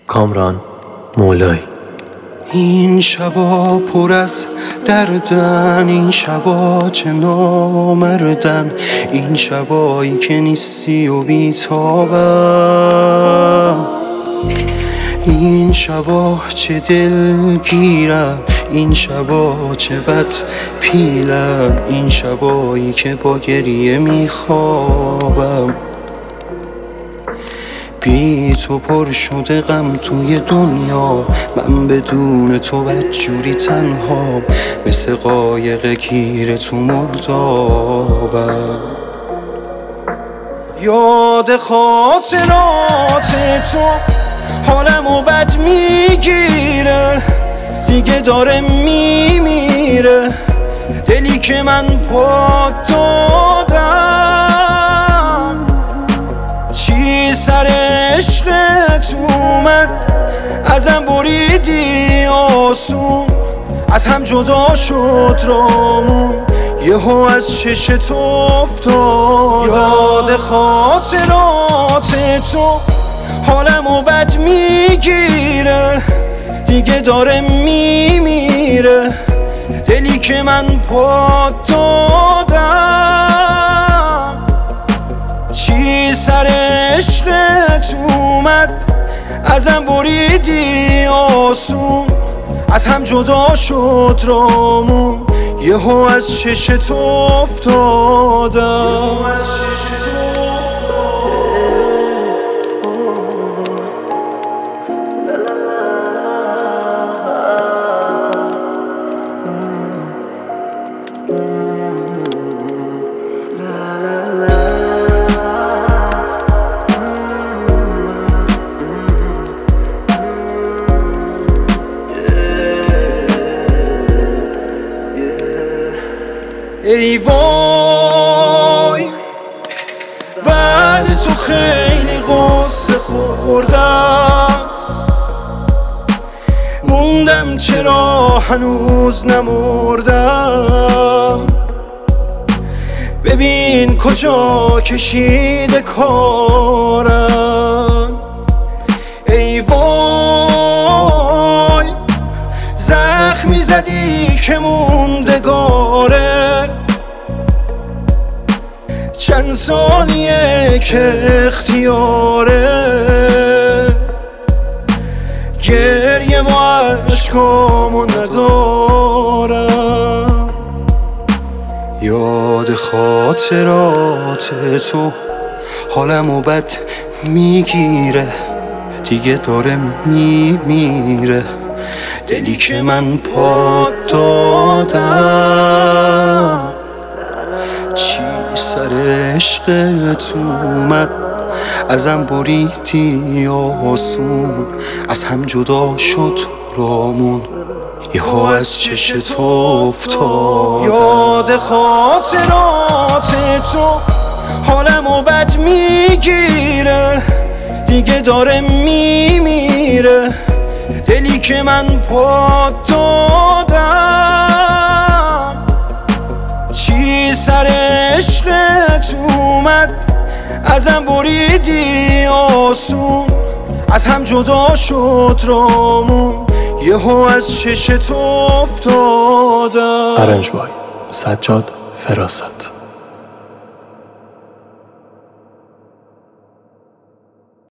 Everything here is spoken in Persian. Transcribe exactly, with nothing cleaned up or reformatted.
کامران مولایی. این شبا پر از دردن، این شبا چه نامردن، این شبایی که نیستی و بیتابم، این شبا چه دلگیرم، این شبا چه بد پیلم، این شبایی که با گریه میخوابم. بی تو پر شده غم توی دنیا، من بدون تو بدجوری تنها، مثل قایق گیر تو مردابم. یاد خاطرات تو حالمو بد میگیره، دیگه داره میمیره دلی که من پا دادم. چی سر عشقت اومد، ازم بریدی آسون، از هم جدا شد رامون، یهو از چشت افتادم. یاد خاطرات تو حالمو بد میگیره، دیگه داره میمیره دلی که من پا دادم. چی سر عشقت اومد، ازم بریدی آسون، از هم جدا شد رامون، یهو از چشت افتادم. ای وای بعد تو خیلی غصه خوردم، موندم چرا هنوز نمردم. ببین کجا کشیده کارم. ای وای زخمی زدی که موندگاره، چند ثانیه که اختیاره، گریه و عشقامو ندارم. یاد خاطرات تو حالمو بد میگیره، دیگه داره میمیره دلی که من پا دادم. چی سر عشقت اومد، ازم بریدی آسون، از هم جدا شد رامون، یهو از چشت افتادم. یاد خاطرات تو حالمو بد میگیره، دیگه داره میمیره دلی که من پا دادم. چی سر عشقت اومد، ازم بریدی آسون، از هم جدا شد رامون، یهو از چشت افتادم. ارنج بای سجاد فراست.